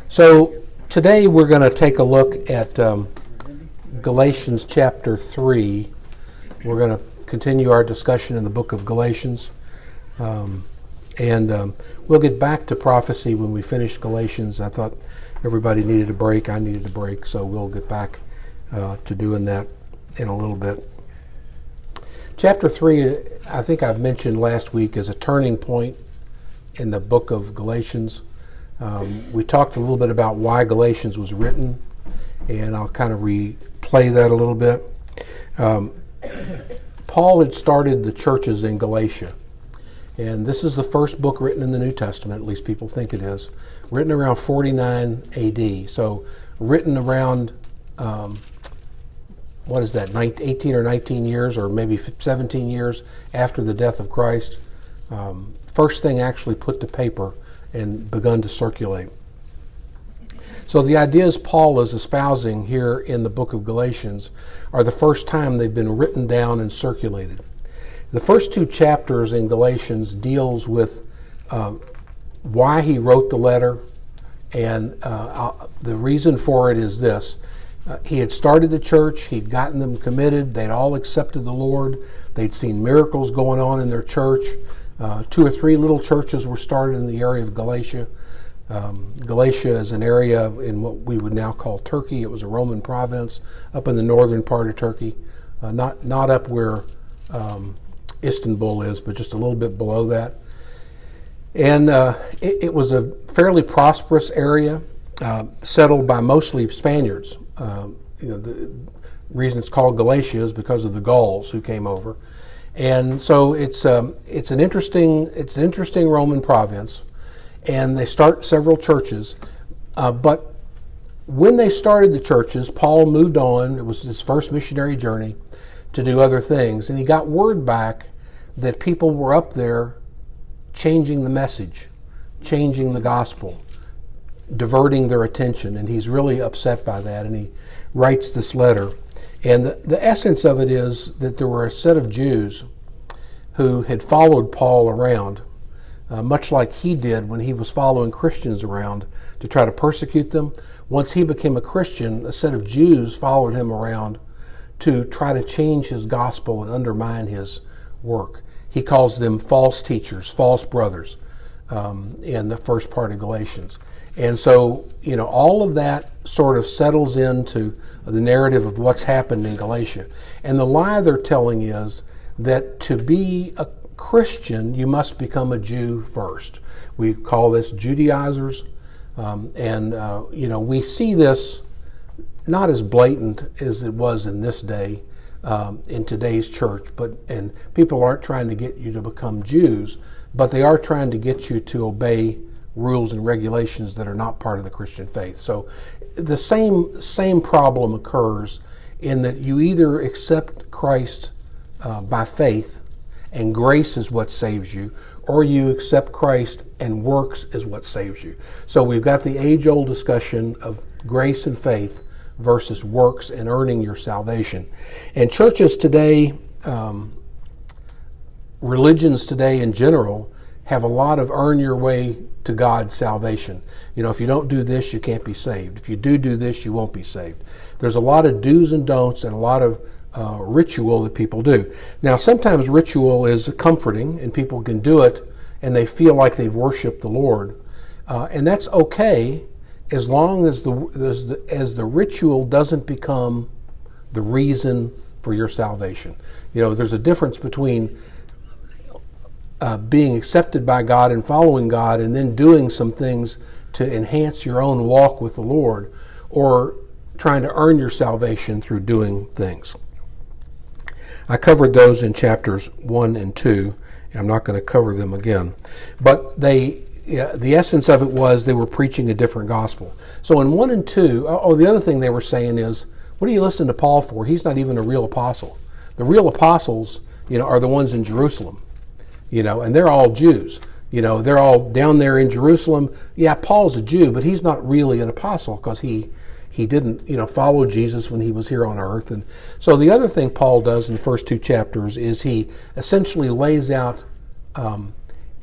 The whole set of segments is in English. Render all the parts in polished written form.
So today we're going to take a look at Galatians chapter 3. We're going to continue our discussion in the book of Galatians. And we'll get back to prophecy when we finish Galatians. I thought everybody needed a break. I needed a break, so we'll get back to doing that in a little bit. Chapter 3, I think I've mentioned last week, is a turning point in the book of Galatians. We talked a little bit about why Galatians was written, and I'll kind of replay that a little bit. Paul had started the churches in Galatia, and this is the first book written in the New Testament, at least people think it is, written around 49 AD. So written around, 18 or 19 years, or maybe 17 years after the death of Christ. First thing actually put to paper and begun to circulate. So the ideas Paul is espousing here in the book of Galatians are the first time they've been written down and circulated. The first two chapters in Galatians deals with why he wrote the letter, and the reason for it is this. He had started the church, he'd gotten them committed, they'd all accepted the Lord, they'd seen miracles going on in their church. 2 or 3 little churches were started in the area of Galatia. Galatia is an area in what we would now call Turkey. It was a Roman province up in the northern part of Turkey, not up where Istanbul is, but just a little bit below that. And it was a fairly prosperous area, settled by mostly Spaniards. The reason it's called Galatia is because of the Gauls who came over. And so it's an interesting Roman province, and they start several churches. But when they started the churches, Paul moved on. It was his first missionary journey to do other things, and he got word back that people were up there changing the message, changing the gospel, diverting their attention, and he's really upset by that, and he writes this letter. And the essence of it is that there were a set of Jews who had followed Paul around, much like he did when he was following Christians around to try to persecute them. Once he became a Christian, a set of Jews followed him around to try to change his gospel and undermine his work. He calls them false teachers, false brothers, in the first part of Galatians. And so, all of that sort of settles into the narrative of what's happened in Galatia. And the lie they're telling is that to be a Christian, you must become a Jew first. We call this Judaizers. We see this not as blatant as it was in this day, in today's church, and people aren't trying to get you to become Jews, but they are trying to get you to obey rules and regulations that are not part of the Christian faith. So the same problem occurs in that you either accept Christ by faith and grace is what saves you, or you accept Christ and works is what saves you. So we've got the age-old discussion of grace and faith versus works and earning your salvation. And churches today, religions today in general, have a lot of earn your way to God's salvation. If you don't do this, you can't be saved. If you do this, you won't be saved. There's a lot of do's and don'ts and a lot of ritual that people do. Now, sometimes ritual is comforting and people can do it and they feel like they've worshiped the Lord. And that's okay as long as the ritual doesn't become the reason for your salvation. There's a difference between being accepted by God and following God and then doing some things to enhance your own walk with the Lord, or trying to earn your salvation through doing things. I covered those in chapters 1 and 2, and I'm not going to cover them again. But the essence of it was they were preaching a different gospel. So in 1 and 2, the other thing they were saying is, what are you listening to Paul for? He's not even a real apostle. The real apostles, are the ones in Jerusalem. And they're all Jews. They're all down there in Jerusalem. Yeah, Paul's a Jew, but he's not really an apostle because he didn't, follow Jesus when he was here on earth. And so the other thing Paul does in the first 2 chapters is he essentially lays out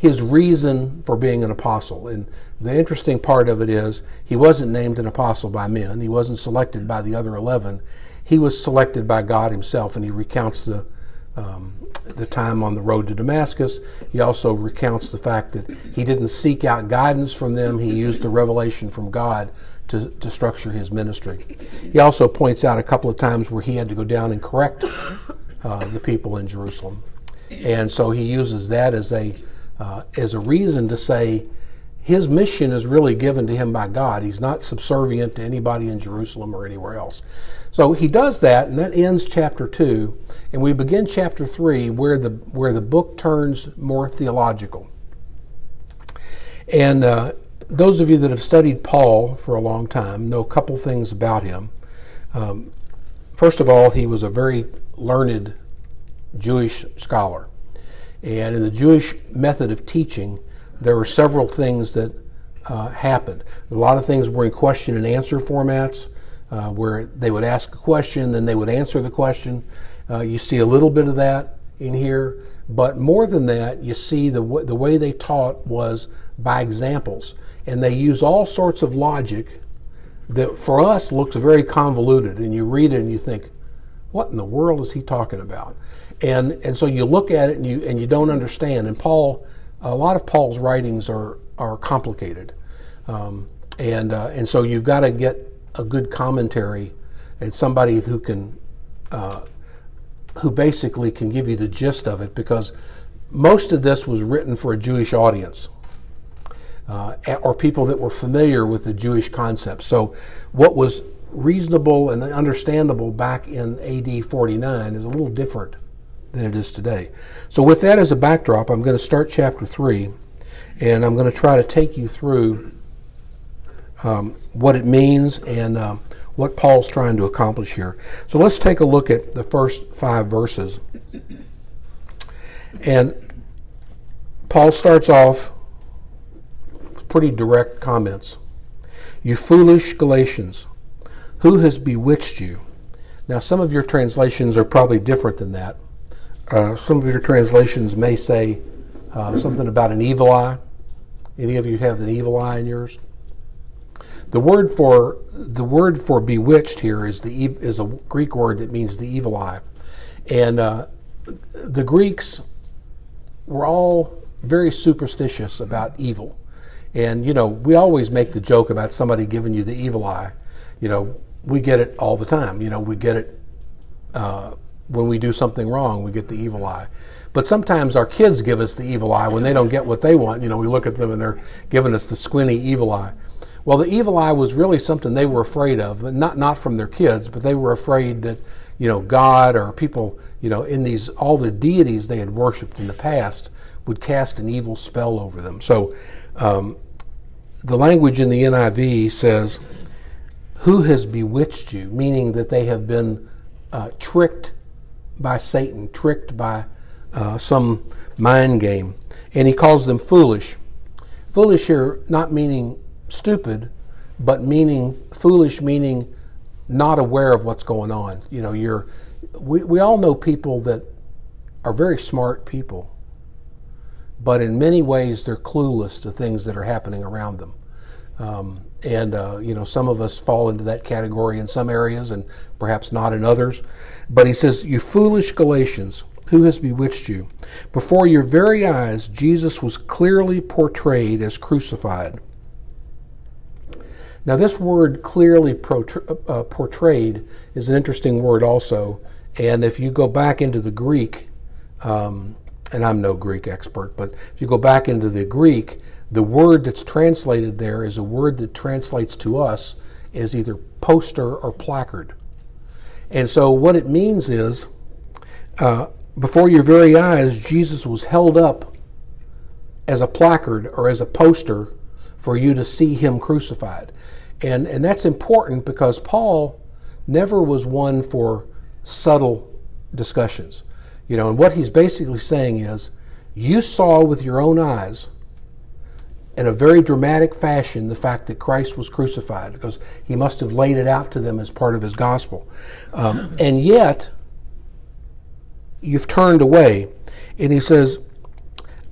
his reason for being an apostle. And the interesting part of it is he wasn't named an apostle by men. He wasn't selected by the other 11. He was selected by God himself, and he recounts the time on the road to Damascus. He also recounts the fact that he didn't seek out guidance from them. He used the revelation from God to structure his ministry. He also points out a couple of times where he had to go down and correct the people in Jerusalem. And so he uses that as a reason to say his mission is really given to him by God. He's not subservient to anybody in Jerusalem or anywhere else. So he does that, and that ends chapter 2, and we begin chapter 3 where the book turns more theological. And those of you that have studied Paul for a long time know a couple things about him. First of all, he was a very learned Jewish scholar. And in the Jewish method of teaching, there were several things that happened. A lot of things were in question and answer formats, where they would ask a question, then they would answer the question. You see a little bit of that in here, but more than that, you see the way they taught was by examples. And they use all sorts of logic that for us looks very convoluted, and you read it and you think, what in the world is he talking about? And so you look at it and you don't understand. And Paul, a lot of Paul's writings are complicated, and so you've got to get a good commentary and somebody who can who basically can give you the gist of it, because most of this was written for a Jewish audience. Or people that were familiar with the Jewish concept. So what was reasonable and understandable back in AD 49 is a little different than it is today. So with that as a backdrop, I'm going to start chapter 3, and I'm going to try to take you through what it means and what Paul's trying to accomplish here. So let's take a look at the first 5 verses. And Paul starts off pretty direct comments. You foolish Galatians, who has bewitched you? Now, some of your translations are probably different than that. Some of your translations may say something about an evil eye. Any of you have an evil eye in yours? The word for bewitched here is a Greek word that means the evil eye, and the Greeks were all very superstitious about evil. And, we always make the joke about somebody giving you the evil eye. We get it all the time. We get it when we do something wrong, we get the evil eye. But sometimes our kids give us the evil eye when they don't get what they want. We look at them and they're giving us the squinty evil eye. Well, the evil eye was really something they were afraid of, but not from their kids, but they were afraid that, God or people, in all the deities they had worshipped in the past would cast an evil spell over them. So the language in the NIV says, who has bewitched you? Meaning that they have been tricked by Satan, tricked by some mind game. And he calls them foolish. Foolish here not meaning stupid, but meaning foolish, meaning not aware of what's going on. We all know people that are very smart people, but in many ways they're clueless to things that are happening around them. Some of us fall into that category in some areas and perhaps not in others. But he says, you foolish Galatians, who has bewitched you? Before your very eyes, Jesus was clearly portrayed as crucified. Now, this word clearly portrayed is an interesting word also. And if you go back into the Greek, and I'm no Greek expert, but if you go back into the Greek, the word that's translated there is a word that translates to us as either poster or placard. And so what it means is, before your very eyes, Jesus was held up as a placard or as a poster for you to see him crucified. And that's important because Paul never was one for subtle discussions. And what he's basically saying is, you saw with your own eyes, in a very dramatic fashion, the fact that Christ was crucified, because he must have laid it out to them as part of his gospel. And yet, you've turned away. And he says,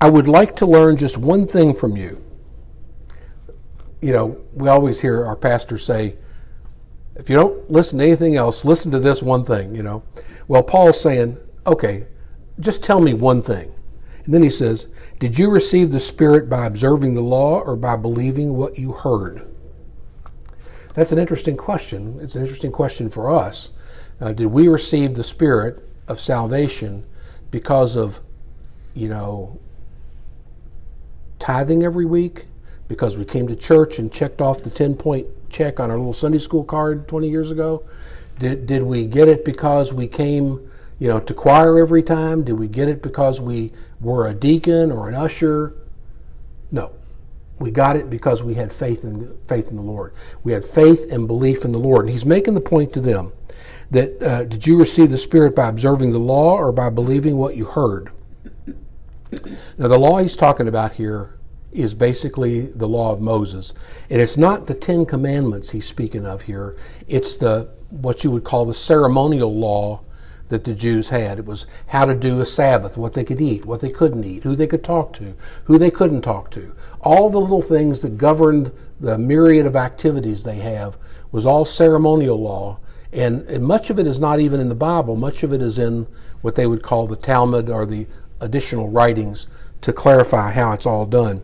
I would like to learn just one thing from you. You know, we always hear our pastors say, if you don't listen to anything else, listen to this one thing, you know. Well, Paul's saying, okay, just tell me one thing. And then he says, did you receive the Spirit by observing the law or by believing what you heard? That's an interesting question. It's an interesting question for us. Did we receive the Spirit of salvation because of, you know, tithing every week? Because we came to church and checked off the 10-point check on our little Sunday school card 20 years ago? Did we get it because we came, you know, to choir every time? Did we get it because we were a deacon or an usher? No. We got it because we had faith in the Lord. We had faith and belief in the Lord. And he's making the point to them that did you receive the Spirit by observing the law or by believing what you heard? Now, the law he's talking about here is basically the law of Moses. And it's not the 10 Commandments he's speaking of here. It's what you would call the ceremonial law that the Jews had. It was how to do a Sabbath, what they could eat, what they couldn't eat, who they could talk to, who they couldn't talk to. All the little things that governed the myriad of activities they have was all ceremonial law. And much of it is not even in the Bible. Much of it is in what they would call the Talmud or the additional writings to clarify how it's all done.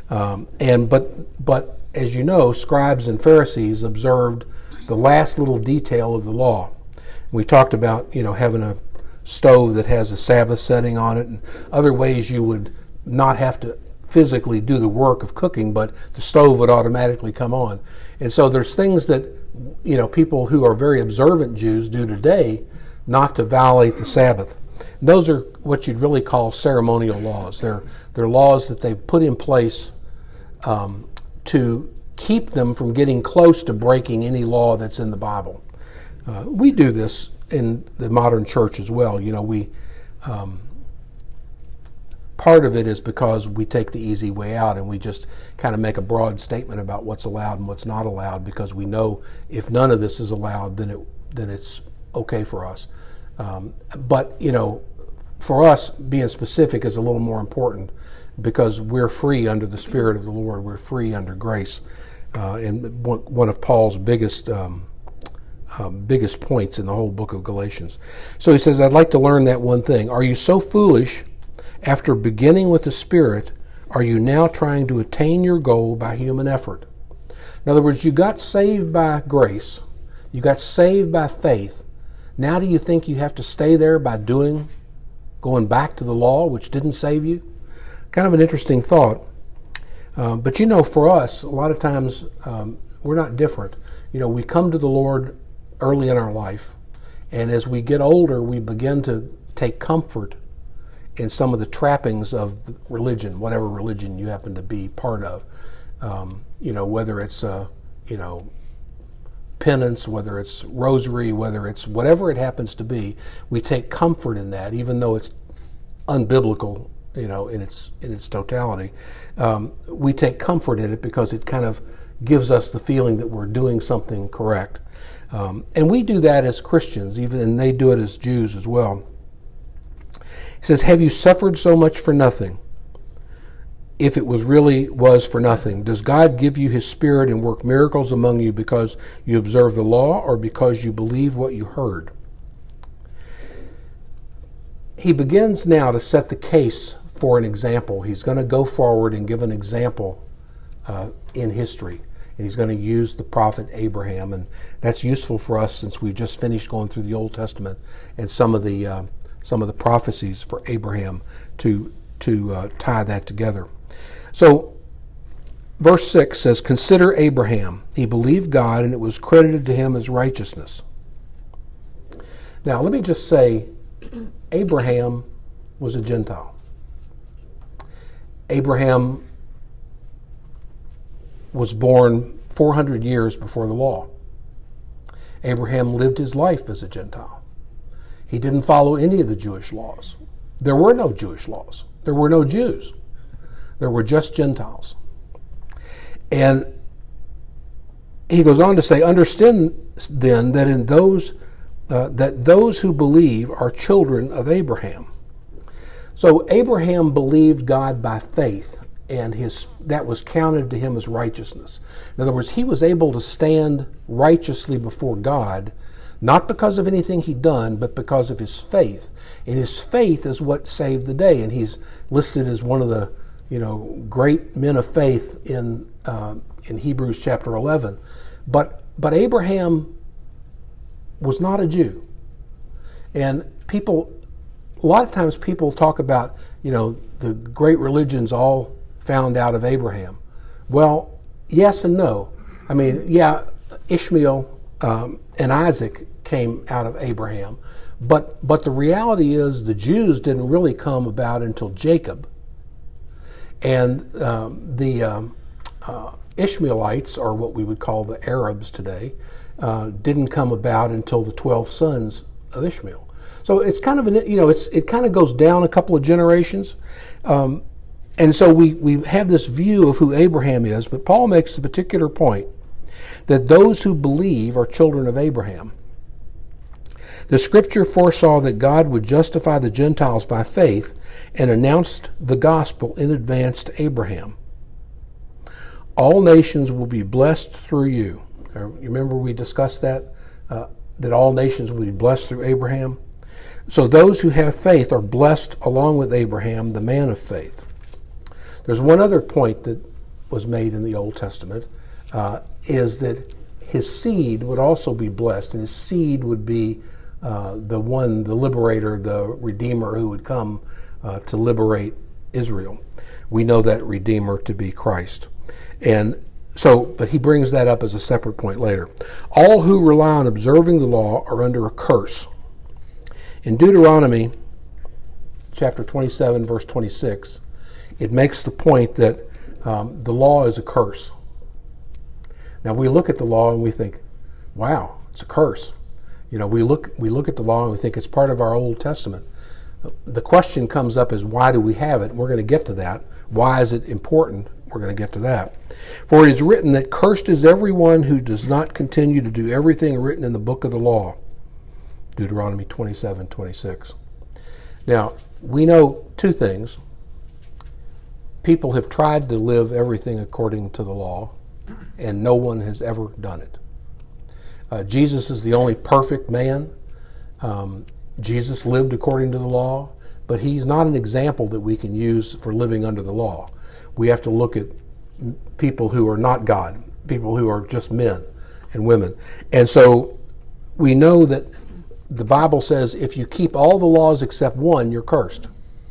But as you know, scribes and Pharisees observed the last little detail of the law. We talked about, you know, having a stove that has a Sabbath setting on it and other ways you would not have to physically do the work of cooking, but the stove would automatically come on. And so there's things that, you know, people who are very observant Jews do today not to violate the Sabbath. Those are what you'd really call ceremonial laws. They're laws that they've put in place to keep them from getting close to breaking any law that's in the Bible. We do this in the modern church as well. You know, part of it is because we take the easy way out and we just kind of make a broad statement about what's allowed and what's not allowed, because we know if none of this is allowed, then it's okay for us. But, you know, for us, being specific is a little more important because we're free under the Spirit of the Lord. We're free under grace. And one of Paul's biggest points in the whole book of Galatians. So he says, I'd like to learn that one thing. Are you so foolish? After beginning with the Spirit, are you now trying to attain your goal by human effort? In other words, you got saved by grace. You got saved by faith. Now do you think you have to stay there by going back to the law, which didn't save you? Kind of an interesting thought. But you know, for us, a lot of times we're not different. You know, we come to the Lord early in our life, and as we get older, we begin to take comfort in some of the trappings of religion, whatever religion you happen to be part of. You know, whether it's penance, whether it's rosary, whether it's whatever it happens to be, we take comfort in that, even though it's unbiblical, you know, in its totality. We take comfort in it because it kind of gives us the feeling that we're doing something correct. And we do that as Christians, and they do it as Jews as well. He says, have you suffered so much for nothing? If it was for nothing, does God give you His Spirit and work miracles among you because you observe the law or because you believe what you heard? He begins now to set the case for an example. He's going to go forward and give an example in history. And he's going to use the prophet Abraham. And that's useful for us since we've just finished going through the Old Testament and some of the prophecies for Abraham to tie that together. So, verse 6 says, consider Abraham. He believed God, and it was credited to him as righteousness. Now, let me just say, Abraham was a Gentile. Abraham was born 400 years before the law. Abraham lived his life as a Gentile. He didn't follow any of the Jewish laws. There were no Jewish laws. There were no Jews. There were just Gentiles. And he goes on to say, understand then that those who believe are children of Abraham. So Abraham believed God by faith, and that was counted to him as righteousness. In other words, he was able to stand righteously before God, not because of anything he'd done, but because of his faith. And his faith is what saved the day. And he's listed as one of the great men of faith in Hebrews chapter 11. But Abraham was not a Jew. And a lot of times people talk about, the great religions all found out of Abraham. Well, yes and no. I mean, yeah, Ishmael and Isaac came out of Abraham. But the reality is the Jews didn't really come about until Jacob. And the Ishmaelites, or what we would call the Arabs today, didn't come about until the 12 sons of Ishmael. So it's kind of it kind of goes down a couple of generations, and so we have this view of who Abraham is. But Paul makes the particular point that those who believe are children of Abraham. The Scripture foresaw that God would justify the Gentiles by faith and announced the gospel in advance to Abraham. All nations will be blessed through you. You remember we discussed that all nations will be blessed through Abraham. So those who have faith are blessed along with Abraham, the man of faith. There's one other point that was made in the Old Testament, is that his seed would also be blessed, and his seed would be the liberator, the redeemer who would come to liberate Israel. We know that redeemer to be Christ. But he brings that up as a separate point later. All who rely on observing the law are under a curse. In Deuteronomy chapter 27, verse 26, it makes the point that the law is a curse. Now we look at the law and we think, wow, it's a curse. We look at the law and we think it's part of our Old Testament. The question comes up is, why do we have it? And we're going to get to that. Why is it important? We're going to get to that. For it is written that cursed is everyone who does not continue to do everything written in the book of the law. Deuteronomy 27, 26. Now, we know two things. People have tried to live everything according to the law, and no one has ever done it. Jesus is the only perfect man. Jesus lived according to the law, but he's not an example that we can use for living under the law. We have to look at people who are not God, people who are just men and women. And so we know that the Bible says if you keep all the laws except one, you're cursed.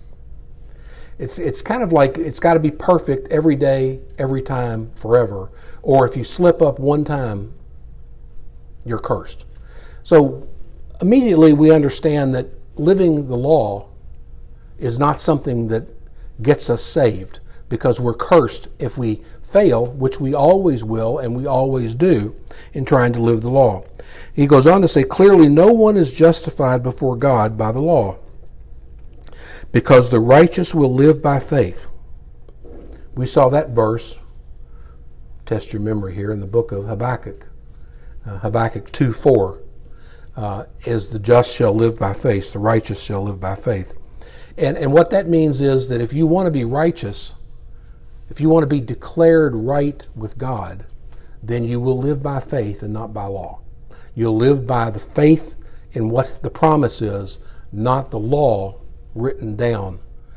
It's kind of like it's got to be perfect every day, every time, forever. Or if you slip up one time, you're cursed. So immediately we understand that living the law is not something that gets us saved, because we're cursed if we fail, which we always will and we always do in trying to live the law. He goes on to say, clearly no one is justified before God by the law, because the righteous will live by faith. We saw that verse, test your memory here, in the book of Habakkuk. Habakkuk 2:4 is the just shall live by faith, the righteous shall live by faith. And what that means is that if you want to be righteous, if you want to be declared right with God, then you will live by faith and not by law. You'll live by the faith in what the promise is, not the law written down,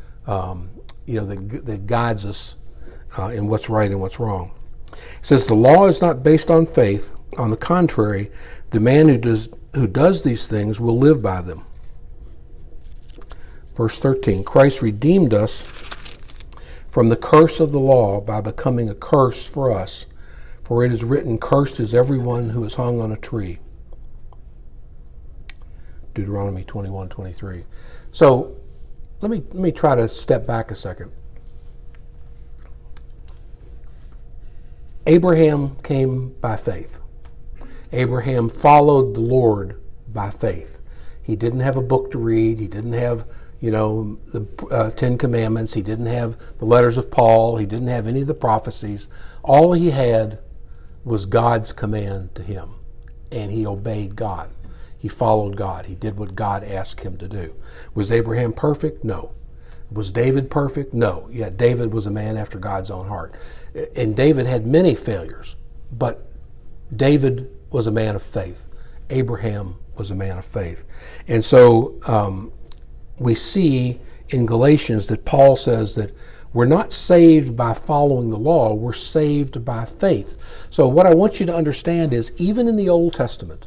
that guides us in what's right and what's wrong. It says the law is not based on faith. On the contrary, the man who does these things will live by them. Verse 13, Christ redeemed us from the curse of the law by becoming a curse for us. For it is written, cursed is everyone who is hung on a tree. Deuteronomy 21:23. So let me try to step back a second. Abraham came by faith. Abraham followed the Lord by faith. He didn't have a book to read. He didn't have, the Ten Commandments. He didn't have the letters of Paul. He didn't have any of the prophecies. All he had was God's command to him, and he obeyed God. He followed God. He did what God asked him to do. Was Abraham perfect? No. Was David perfect? No. Yet David was a man after God's own heart. And David had many failures, but David was a man of faith. Abraham was a man of faith. And so we see in Galatians that Paul says that we're not saved by following the law, we're saved by faith. So what I want you to understand is, even in the Old Testament,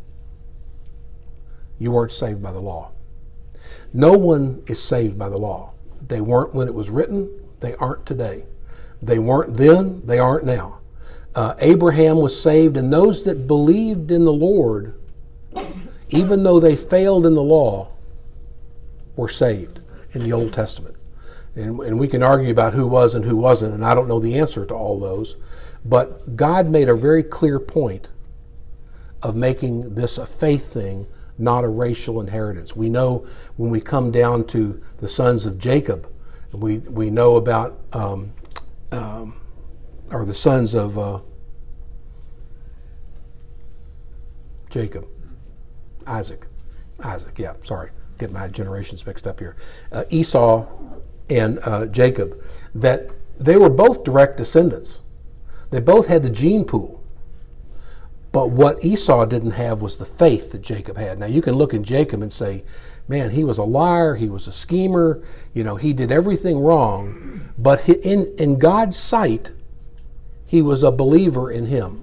you weren't saved by the law. No one is saved by the law. They weren't when it was written, they aren't today. They weren't then, they aren't now. Abraham was saved, and those that believed in the Lord, even though they failed in the law, were saved in the Old Testament. And we can argue about who was and who wasn't, and I don't know the answer to all those. But God made a very clear point of making this a faith thing, not a racial inheritance. We know when we come down to the sons of Jacob, we know about, or the sons of Jacob, Isaac, yeah, sorry, get my generations mixed up here. Esau and Jacob, that they were both direct descendants. They both had the gene pool. But what Esau didn't have was the faith that Jacob had. Now you can look at Jacob and say, man, he was a liar, he was a schemer, he did everything wrong. But in God's sight, he was a believer in him.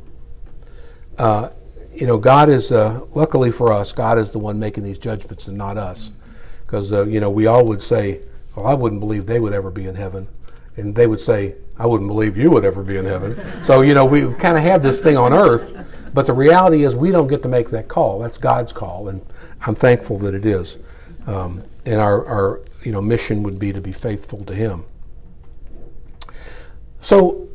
God is, luckily for us, God is the one making these judgments and not us. Because, we all would say, well, I wouldn't believe they would ever be in heaven. And they would say, I wouldn't believe you would ever be in heaven. So, we kind of have this thing on earth. But the reality is we don't get to make that call. That's God's call. And I'm thankful that it is. And our mission would be to be faithful to him. So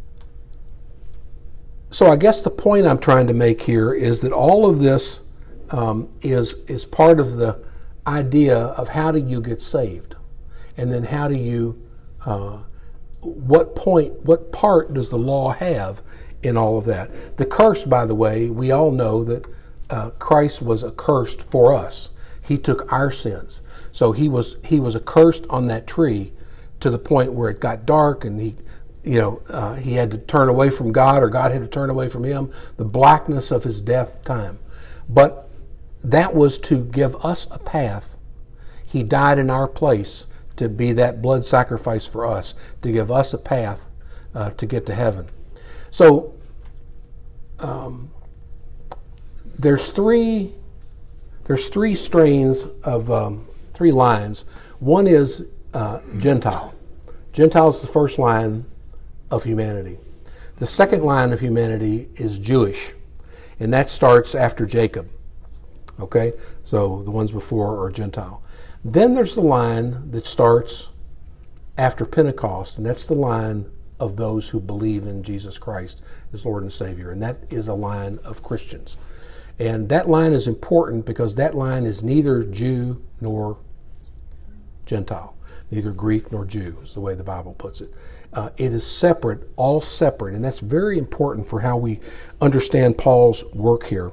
I guess the point I'm trying to make here is that all of this is part of the idea of how do you get saved, and then how do you, what part does the law have in all of that? The curse, by the way, we all know that Christ was accursed for us. He took our sins, so he was accursed on that tree to the point where it got dark, and he had to turn away from God, or God had to turn away from him, the blackness of his death time. But that was to give us a path. He died in our place to be that blood sacrifice for us, to give us a path to get to heaven. So there's three strains of three lines. One is Gentile. Gentile is the first line of humanity. The second line of humanity is Jewish, and that starts after Jacob. Okay, so the ones before are Gentile. Then there's the line that starts after Pentecost, and that's the line of those who believe in Jesus Christ as Lord and Savior, and that is a line of Christians. And that line is important because that line is neither Jew nor Gentile, neither Greek nor Jew, is the way the Bible puts it. It is separate, all separate, and that's very important for how we understand Paul's work here.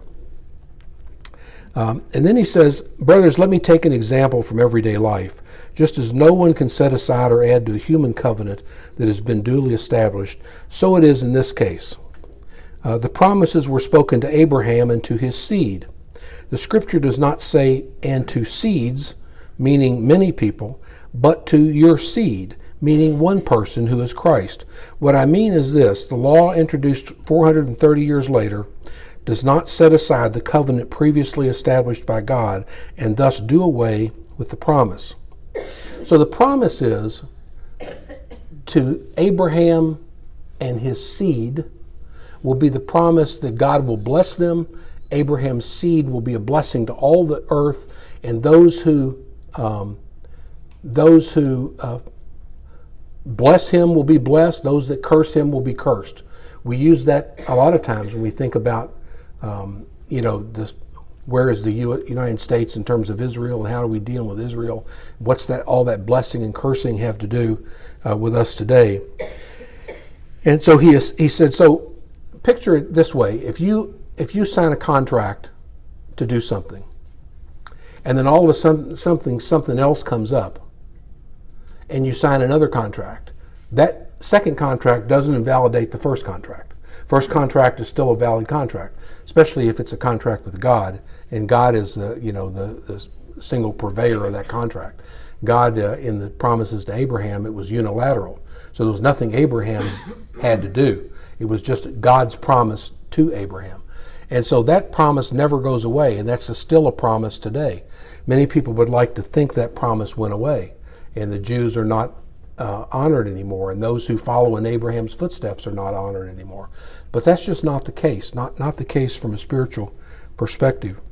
And then he says, brothers, let me take an example from everyday life. Just as no one can set aside or add to the human covenant that has been duly established, so it is in this case. The promises were spoken to Abraham and to his seed. The scripture does not say, and to seeds, meaning many people, but to your seed, meaning one person who is Christ. What I mean is this: the law introduced 430 years later does not set aside the covenant previously established by God and thus do away with the promise. So the promise is to Abraham and his seed will be the promise that God will bless them. Abraham's seed will be a blessing to all the earth, and those who bless him will be blessed. Those that curse him will be cursed. We use that a lot of times when we think about where is the United States in terms of Israel, and how do we deal with Israel? What's that? All that blessing and cursing have to do with us today? And so he said. So picture it this way: if you sign a contract to do something, and then all of a sudden something else comes up, and you sign another contract. That second contract doesn't invalidate the first contract. First contract is still a valid contract, especially if it's a contract with God, and God is the single purveyor of that contract. God, in the promises to Abraham, it was unilateral. So there was nothing Abraham had to do. It was just God's promise to Abraham. And so that promise never goes away, and that's still a promise today. Many people would like to think that promise went away, and the Jews are not honored anymore, and those who follow in Abraham's footsteps are not honored anymore. But that's just not the case, not the case from a spiritual perspective.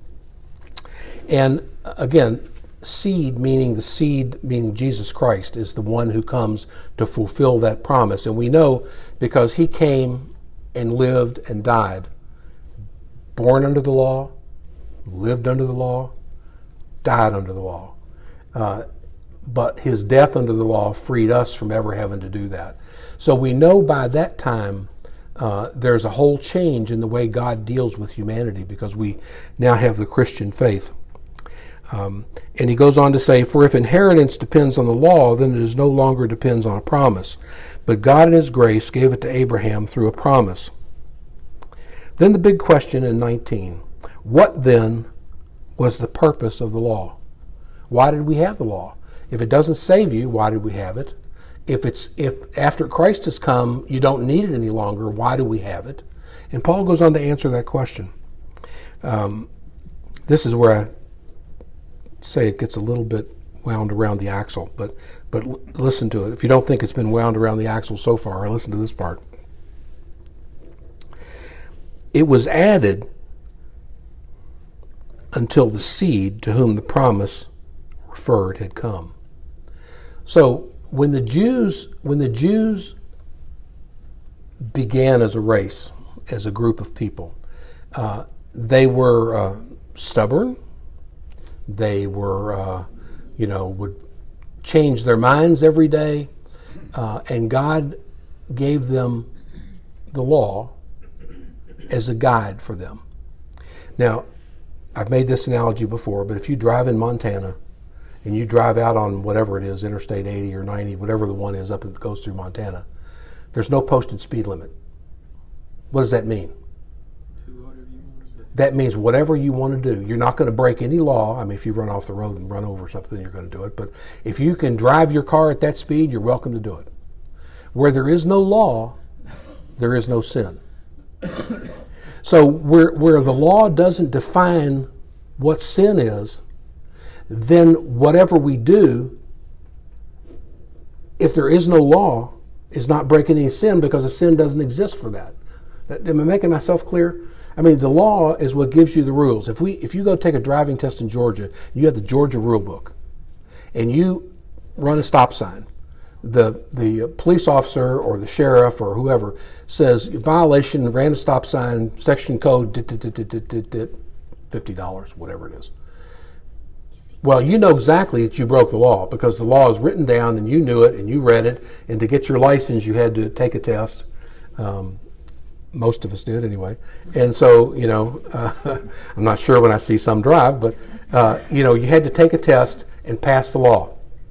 And again, seed meaning Jesus Christ is the one who comes to fulfill that promise. And we know because he came and lived and died, born under the law, lived under the law, died under the law. But his death under the law freed us from ever having to do that. So we know by that time there's a whole change in the way God deals with humanity because we now have the Christian faith. And he goes on to say, for if inheritance depends on the law, then it is no longer depends on a promise. But God in his grace gave it to Abraham through a promise. Then the big question in 19, what then was the purpose of the law? Why did we have the law? If it doesn't save you, why did we have it? If after Christ has come, you don't need it any longer, why do we have it? And Paul goes on to answer that question. This is where I say it gets a little bit wound around the axle, but listen to it. If you don't think it's been wound around the axle so far, listen to this part. It was added until the seed to whom the promise referred had come. So when the Jews began as a race, as a group of people, they were stubborn. They were, would change their minds every day, and God gave them the law as a guide for them. Now, I've made this analogy before, but if you drive in Montana and you drive out on whatever it is, Interstate 80 or 90, whatever the one is up that goes through Montana, there's no posted speed limit. What does that mean? That means whatever you want to do. You're not going to break any law. I mean, if you run off the road and run over something, you're going to do it. But if you can drive your car at that speed, you're welcome to do it. Where there is no law, there is no sin. So where the law doesn't define what sin is, then whatever we do, if there is no law, is not breaking any sin because a sin doesn't exist for that. Am I making myself clear? I mean, the law is what gives you the rules. If you go take a driving test in Georgia, you have the Georgia rule book, and you run a stop sign, the police officer or the sheriff or whoever says violation, ran a stop sign, section code, $50, whatever it is. Well, you know exactly that you broke the law because the law is written down and you knew it and you read it, and to get your license you had to take a test. Most of us did anyway. And so, I'm not sure when I see some drive, but, you had to take a test and pass the law.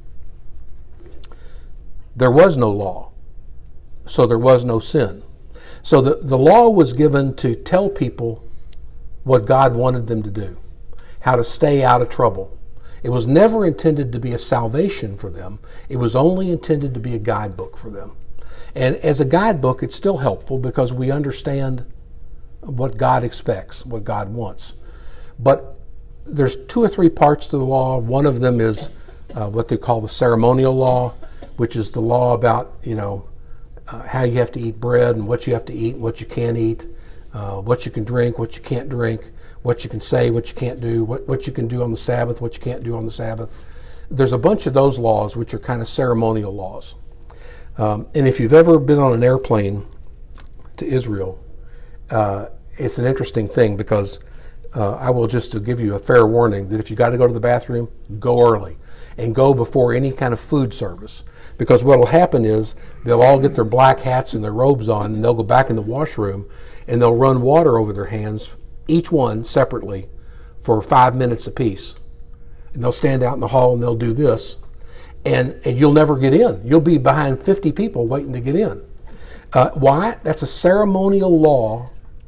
There was no law, so there was no sin. So the law was given to tell people what God wanted them to do, how to stay out of trouble. It was never intended to be a salvation for them. It was only intended to be a guidebook for them. And as a guidebook, it's still helpful because we understand what God expects, what God wants. But there's 2 or 3 parts to the law. One of them is what they call the ceremonial law, which is the law about, how you have to eat bread and what you have to eat and what you can't eat, what you can drink, what you can't drink, what you can say, what you can't do, what you can do on the Sabbath, what you can't do on the Sabbath. There's a bunch of those laws which are kind of ceremonial laws. And if you've ever been on an airplane to Israel, it's an interesting thing because I will just to give you a fair warning that if you got to go to the bathroom, go early and go before any kind of food service. Because what will happen is they'll all get their black hats and their robes on and they'll go back in the washroom and they'll run water over their hands, each one separately, for 5 minutes apiece. And they'll stand out in the hall and they'll do this. and you'll never get in. You'll be behind 50 people waiting to get in. Why? That's a ceremonial law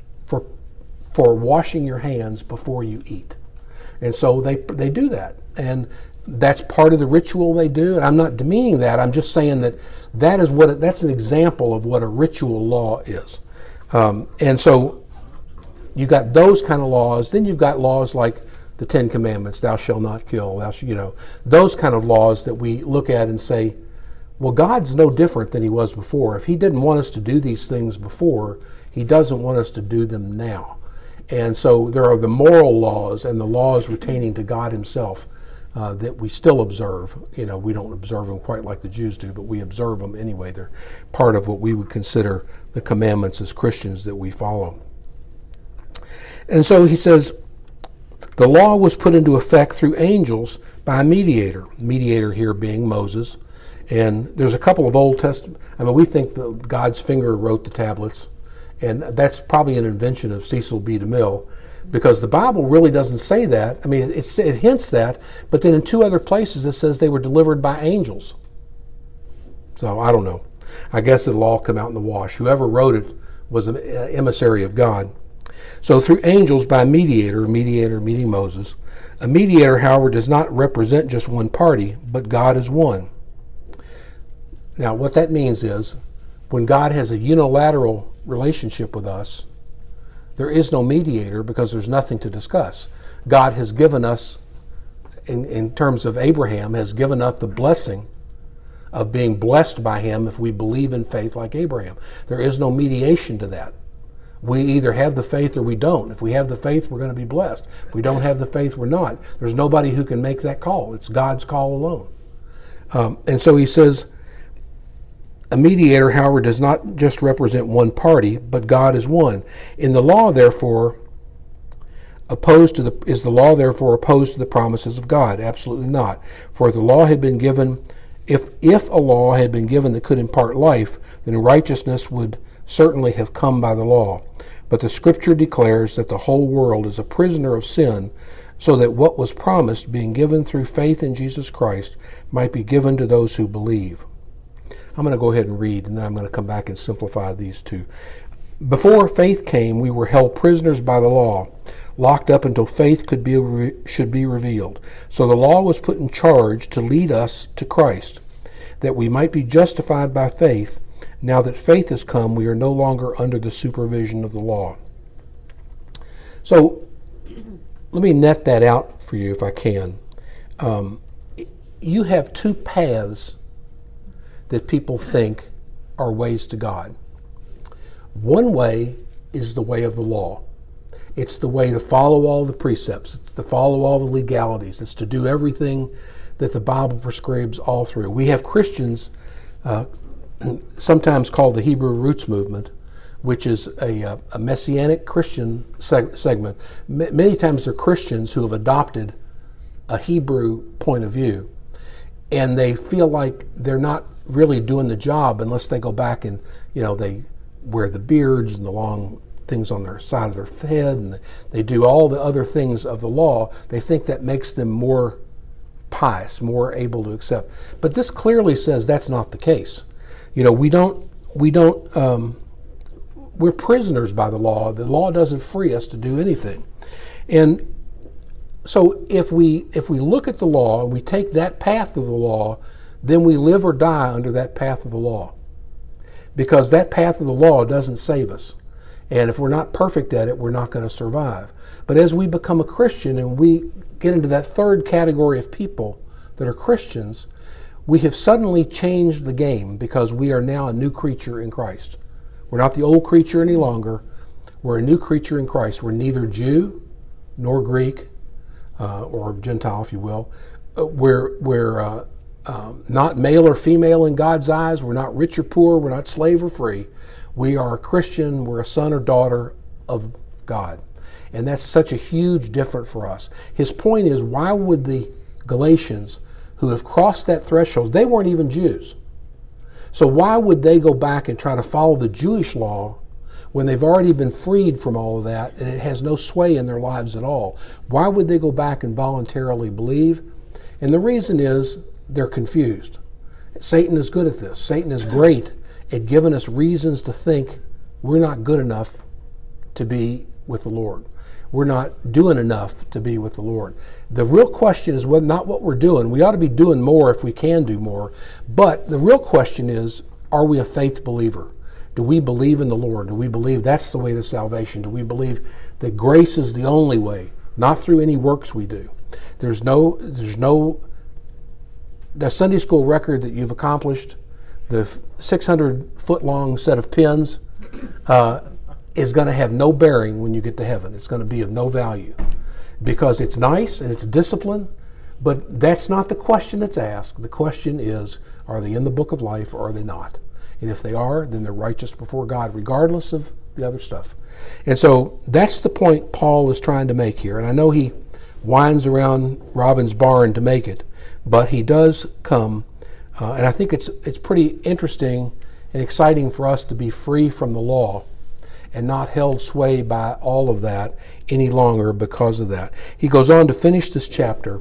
for washing your hands before you eat. And so they do that. And that's part of the ritual they do. And I'm not demeaning that. I'm just saying that's an example of what a ritual law is. And so you got those kind of laws. Then you've got laws like the Ten Commandments, thou shalt not kill, those kind of laws that we look at and say, well, God's no different than he was before. If he didn't want us to do these things before, he doesn't want us to do them now. And so there are the moral laws and the laws pertaining to God himself that we still observe. We don't observe them quite like the Jews do, but we observe them anyway. They're part of what we would consider the commandments as Christians that we follow. And so he says, the law was put into effect through angels by a mediator. Mediator here being Moses. And there's a couple of Old Testament, we think that God's finger wrote the tablets. And that's probably an invention of Cecil B. DeMille, because the Bible really doesn't say that. It hints that, but then in two other places it says they were delivered by angels. So I don't know. I guess it'll all come out in the wash. Whoever wrote it was an emissary of God. So through angels by a mediator meaning Moses. A mediator, however, does not represent just one party, but God is one. Now, what that means is, when God has a unilateral relationship with us, there is no mediator because there's nothing to discuss. God has given us, in terms of Abraham, has given us the blessing of being blessed by him if we believe in faith like Abraham. There is no mediation to that. We either have the faith or we don't. If we have the faith, we're going to be blessed. If we don't have the faith, we're not. There's nobody who can make that call. It's God's call alone. And so he says, a mediator, however, does not just represent one party, but God is one. In the law, therefore, is the law therefore opposed to the promises of God? Absolutely not. For if the law had been given, if a law had been given that could impart life, then righteousness would certainly have come by the law. But the Scripture declares that the whole world is a prisoner of sin, so that what was promised, being given through faith in Jesus Christ, might be given to those who believe. I'm going to go ahead and read, and then I'm going to come back and simplify these two. Before faith came, we were held prisoners by the law, locked up until faith should be revealed. So the law was put in charge to lead us to Christ, that we might be justified by faith. Now that faith has come, we are no longer under the supervision of the law. So let me net that out for you if I can. You have two paths that people think are ways to God. One way is the way of the law. It's the way to follow all the precepts. It's to follow all the legalities. It's to do everything that the Bible prescribes all through. We have Christians, sometimes called the Hebrew Roots Movement, which is a Messianic Christian segment. Many times they're Christians who have adopted a Hebrew point of view, and they feel like they're not really doing the job unless they go back and, they wear the beards and the long things on their side of their head, and they do all the other things of the law. They think that makes them more pious, more able to accept. But this clearly says that's not the case. We're prisoners by the law. The law doesn't free us to do anything. And so if we look at the law and we take that path of the law, then we live or die under that path of the law. Because that path of the law doesn't save us. And if we're not perfect at it, we're not going to survive. But as we become a Christian and we get into that third category of people that are Christians, we have suddenly changed the game because we are now a new creature in Christ. We're not the old creature any longer. We're a new creature in Christ. We're neither Jew nor Greek, or Gentile, if you will. We're not male or female in God's eyes. We're not rich or poor. We're not slave or free. We are a Christian. We're a son or daughter of God. And that's such a huge difference for us. His point is, why would the Galatians who have crossed that threshold, they weren't even Jews. So why would they go back and try to follow the Jewish law when they've already been freed from all of that and it has no sway in their lives at all? Why would they go back and voluntarily believe? And the reason is they're confused. Satan is good at this. Satan is great at giving us reasons to think we're not good enough to be with the Lord. We're not doing enough to be with the Lord. The real question is not what we're doing. We ought to be doing more if we can do more. But the real question is, are we a faith believer? Do we believe in the Lord? Do we believe that's the way to salvation? Do we believe that grace is the only way, not through any works we do? There's no the Sunday school record that you've accomplished, the 600-foot-long set of pins, is going to have no bearing when you get to heaven. It's going to be of no value because it's nice and it's discipline, but that's not the question that's asked. The question is, are they in the book of life or are they not? And if they are, then they're righteous before God, regardless of the other stuff. And so that's the point Paul is trying to make here. And I know he winds around Robin's barn to make it, but he does come, and I think it's pretty interesting and exciting for us to be free from the law and not held sway by all of that any longer because of that. He goes on to finish this chapter.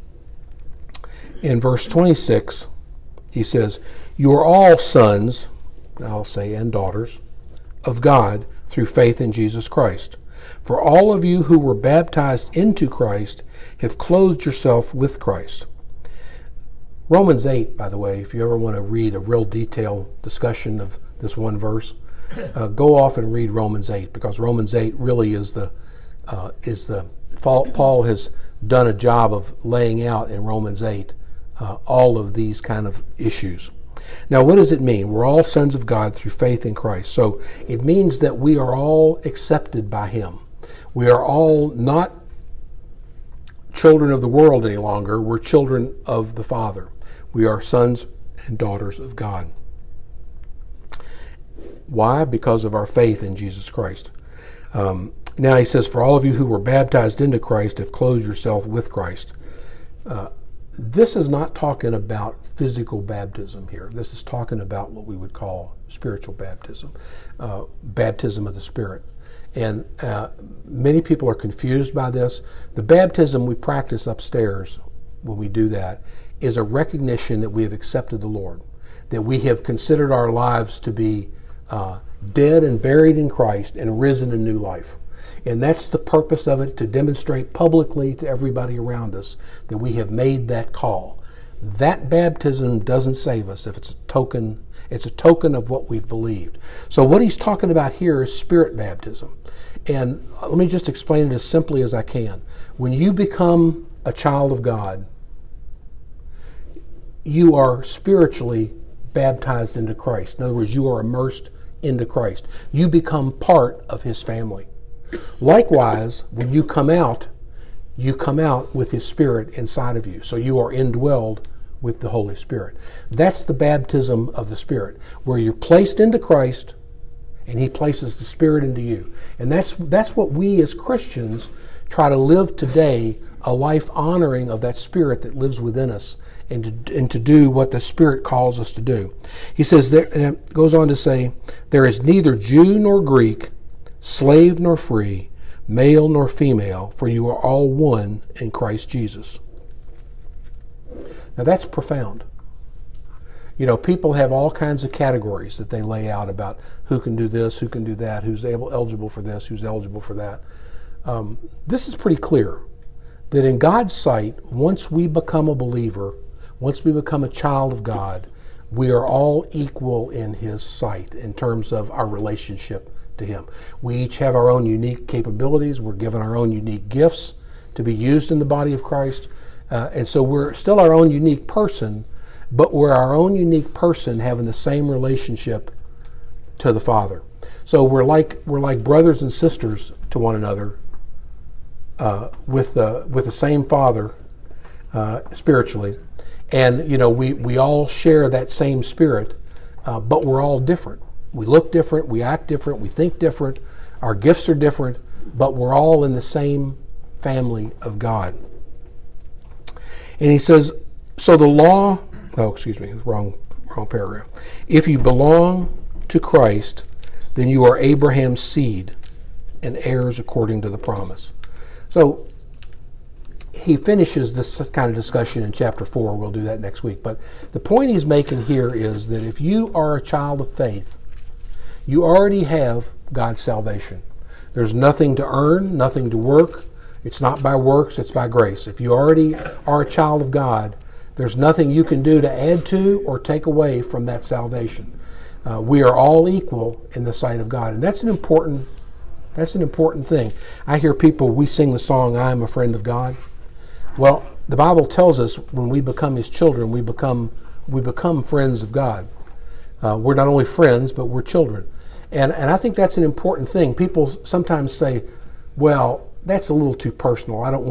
In verse 26, he says, "You are all sons," I'll say, and daughters, "of God through faith in Jesus Christ. For all of you who were baptized into Christ have clothed yourself with Christ." Romans 8, by the way, if you ever want to read a real detailed discussion of this one verse, go off and read Romans 8, because Romans 8 really is the Paul has done a job of laying out in Romans 8 all of these kind of issues. Now, what does it mean? We're all sons of God through faith in Christ. So it means that we are all accepted by Him. We are all not children of the world any longer. We're children of the Father. We are sons and daughters of God. Why? Because of our faith in Jesus Christ. Now he says, "For all of you who were baptized into Christ have clothed yourself with Christ." This is not talking about physical baptism here. This is talking about what we would call spiritual baptism, baptism of the Spirit. And many people are confused by this. The baptism we practice upstairs when we do that is a recognition that we have accepted the Lord, that we have considered our lives to be dead and buried in Christ and risen in new life. And that's the purpose of it, to demonstrate publicly to everybody around us that we have made that call. That baptism doesn't save us if it's a token. It's a token of what we've believed. So what he's talking about here is spirit baptism. And let me just explain it as simply as I can. When you become a child of God, you are spiritually baptized into Christ. In other words, you are immersed into Christ. You become part of His family. Likewise, when you come out with His Spirit inside of you. So you are indwelled with the Holy Spirit. That's the baptism of the Spirit, where you're placed into Christ and He places the Spirit into you. And that's what we as Christians try to live today, a life honoring of that Spirit that lives within us, and to do what the Spirit calls us to do. He says, and it goes on to say, "There is neither Jew nor Greek, slave nor free, male nor female, for you are all one in Christ Jesus." Now that's profound. You know, people have all kinds of categories that they lay out about who can do this, who can do that, who's eligible for this, who's eligible for that. This is pretty clear, that in God's sight, once we become a believer, once we become a child of God, we are all equal in His sight in terms of our relationship to Him. We each have our own unique capabilities. We're given our own unique gifts to be used in the body of Christ. And so we're still our own unique person, but we're our own unique person having the same relationship to the Father. So we're like brothers and sisters to one another with the same Father spiritually. And, you know, we all share that same Spirit, but we're all different. We look different, we act different, we think different, our gifts are different, but we're all in the same family of God. And he says, so the law, wrong paragraph. "If you belong to Christ, then you are Abraham's seed and heirs according to the promise." So he finishes this kind of discussion in chapter 4. We'll do that next week. But the point he's making here is that if you are a child of faith, you already have God's salvation. There's nothing to earn, nothing to work. It's not by works, it's by grace. If you already are a child of God, there's nothing you can do to add to or take away from that salvation. We are all equal in the sight of God, and that's an important thing. I hear people, we sing the song, "I am a friend of God." Well, the Bible tells us when we become His children, we become friends of God. We're not only friends, but we're children. And I think that's an important thing. People sometimes say, well, that's a little too personal. I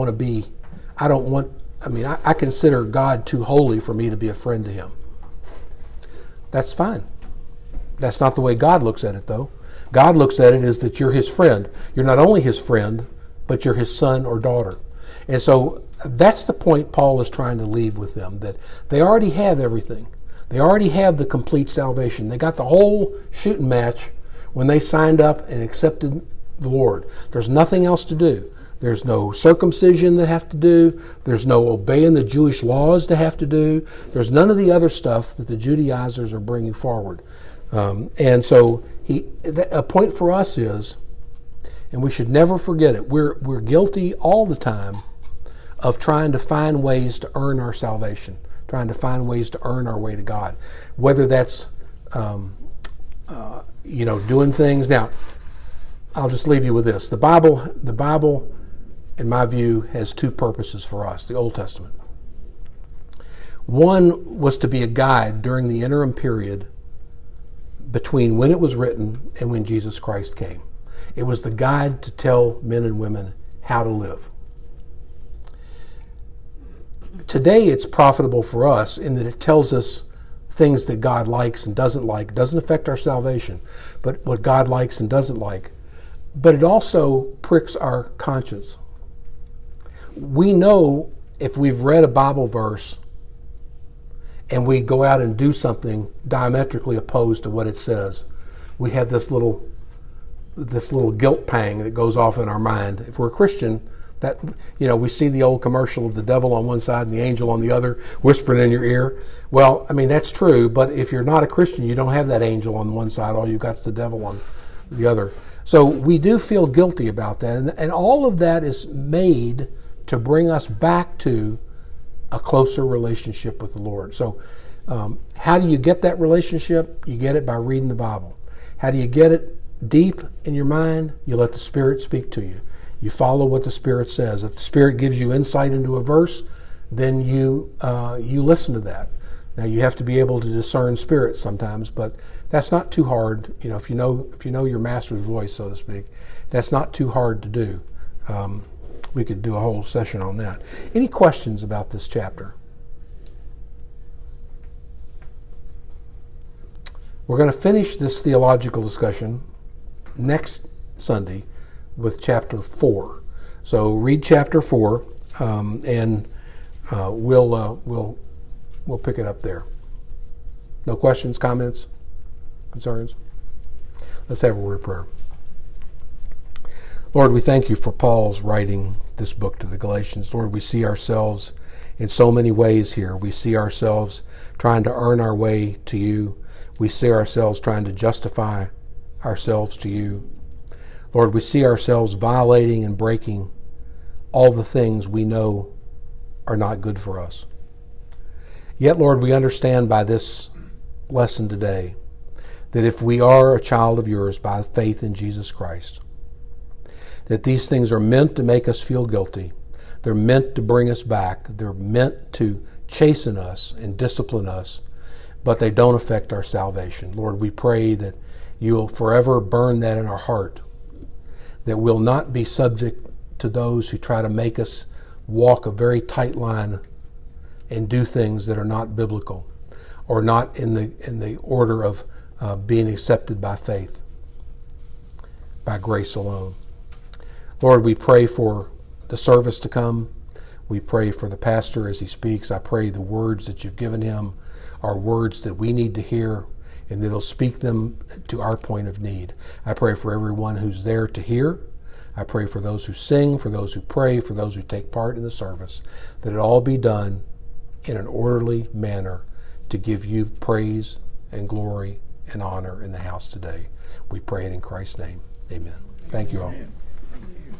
consider God too holy for me to be a friend to Him. That's fine. That's not the way God looks at it, though. God looks at it as that you're His friend. You're not only His friend, but you're His son or daughter. And so that's the point Paul is trying to leave with them, that they already have everything. They already have the complete salvation. They got the whole shooting match when they signed up and accepted the Lord. There's nothing else to do. There's no circumcision they have to do. There's no obeying the Jewish laws to have to do. There's none of the other stuff that the Judaizers are bringing forward. And so a point for us is, and we should never forget it, we're guilty all the time of trying to find ways to earn our salvation, trying to find ways to earn our way to God, whether that's doing things. Now, I'll just leave you with this: the Bible, in my view, has two purposes for us. The Old Testament. One was to be a guide during the interim period between when it was written and when Jesus Christ came. It was the guide to tell men and women how to live. Today it's profitable for us in that it tells us things that God likes and doesn't like. It doesn't affect our salvation, but what God likes and doesn't like. But it also pricks our conscience. We know if we've read a Bible verse and we go out and do something diametrically opposed to what it says, we have this little guilt pang that goes off in our mind. If we're a Christian, that, we see the old commercial of the devil on one side and the angel on the other whispering in your ear. Well, that's true, but if you're not a Christian, you don't have that angel on one side. All you got's the devil on the other. So we do feel guilty about that, and all of that is made to bring us back to a closer relationship with the Lord. So how do you get that relationship? You get it by reading the Bible. How do you get it deep in your mind? You let the Spirit speak to you. You follow what the Spirit says. If the Spirit gives you insight into a verse, then you listen to that. Now you have to be able to discern spirits sometimes, but that's not too hard. If you know your master's voice, so to speak, that's not too hard to do. We could do a whole session on that. Any questions about this chapter? We're going to finish this theological discussion next Sunday with chapter 4. So read chapter 4, and we'll pick it up there. No questions, comments, concerns? Let's have a word of prayer. Lord, we thank you for Paul's writing this book to the Galatians. Lord, we see ourselves in so many ways here. We see ourselves trying to earn our way to you. We see ourselves trying to justify ourselves to you. Lord, we see ourselves violating and breaking all the things we know are not good for us. Yet, Lord, we understand by this lesson today that if we are a child of yours by faith in Jesus Christ, that these things are meant to make us feel guilty. They're meant to bring us back. They're meant to chasten us and discipline us, but they don't affect our salvation. Lord, we pray that you'll forever burn that in our heart, that we'll not be subject to those who try to make us walk a very tight line and do things that are not biblical or not in the order of being accepted by faith, by grace alone. Lord, we pray for the service to come. We pray for the pastor as he speaks. I pray the words that you've given him are words that we need to hear, and that he'll speak them to our point of need. I pray for everyone who's there to hear. I pray for those who sing, for those who pray, for those who take part in the service, that it all be done in an orderly manner to give you praise and glory and honor in the house today. We pray it in Christ's name. Amen. Thank you all.